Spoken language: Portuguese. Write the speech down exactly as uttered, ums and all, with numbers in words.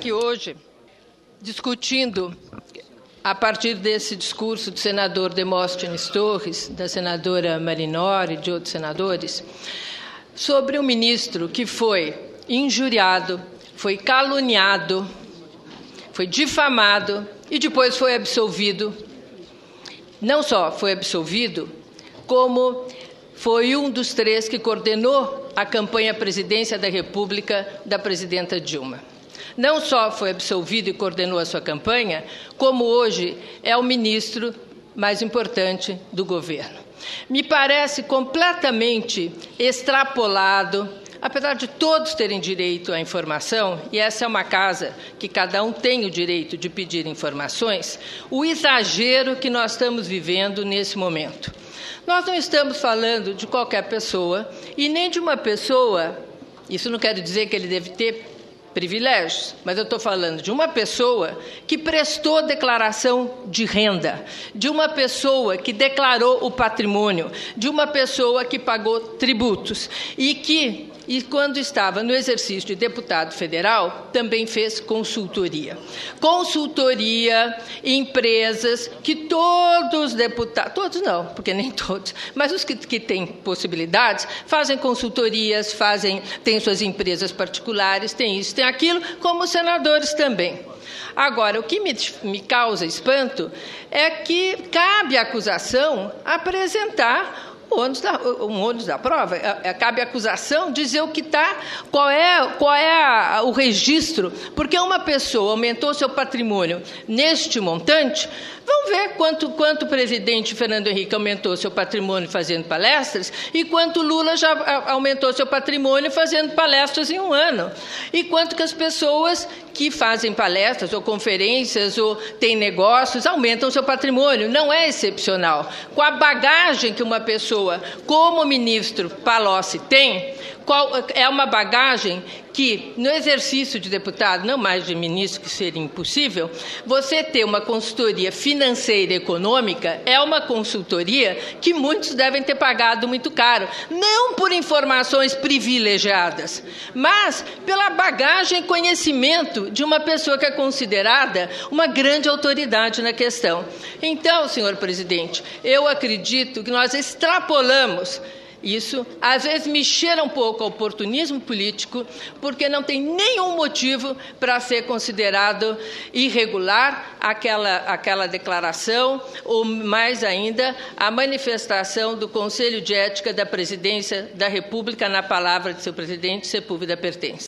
aqui hoje discutindo, a partir desse discurso do senador Demóstenes Torres, da senadora Marinori e de outros senadores, sobre um ministro que foi injuriado, foi caluniado, foi difamado e depois foi absolvido. Não só foi absolvido, como foi um dos três que coordenou a campanha à presidência da República da presidenta Dilma. Não só foi absolvido e coordenou a sua campanha, como hoje é o ministro mais importante do governo. Me parece completamente extrapolado, apesar de todos terem direito à informação, e essa é uma casa que cada um tem o direito de pedir informações, o exagero que nós estamos vivendo nesse momento. Nós não estamos falando de qualquer pessoa, e nem de uma pessoa, isso não quer dizer que ele deve ter privilégios, mas eu estou falando de uma pessoa que prestou declaração de renda, de uma pessoa que declarou o patrimônio, de uma pessoa que pagou tributos e que, e quando estava no exercício de deputado federal, também fez consultoria. Consultoria, empresas que todos os deputados, todos não, porque nem todos, mas os que, que têm possibilidades, fazem consultorias, fazem, têm suas empresas particulares, têm isso, tem aquilo, como os senadores também. Agora, o que me, me causa espanto é que cabe à acusação apresentar ônus da, um ônus da prova, cabe à acusação dizer o que está, qual é, qual é a, o registro, porque uma pessoa aumentou seu patrimônio neste montante. Vamos ver quanto, quanto o presidente Fernando Henrique aumentou seu patrimônio fazendo palestras e quanto Lula já aumentou seu patrimônio fazendo palestras em um ano. E quanto que as pessoas que fazem palestras ou conferências ou têm negócios aumentam seu patrimônio. Não é excepcional. Com a bagagem que uma pessoa como o ministro Palocci tem, qual, é uma bagagem que, no exercício de deputado, não mais de ministro, que seria impossível, você ter uma consultoria financeira e econômica é uma consultoria que muitos devem ter pagado muito caro. Não por informações privilegiadas, mas pela bagagem e conhecimento de uma pessoa que é considerada uma grande autoridade na questão. Então, senhor presidente, eu acredito que nós extrapolamos isso, às vezes me cheira um pouco ao oportunismo político, porque não tem nenhum motivo para ser considerado irregular aquela, aquela declaração, ou mais ainda, a manifestação do Conselho de Ética da Presidência da República na palavra de seu presidente, Sepúlveda pertence.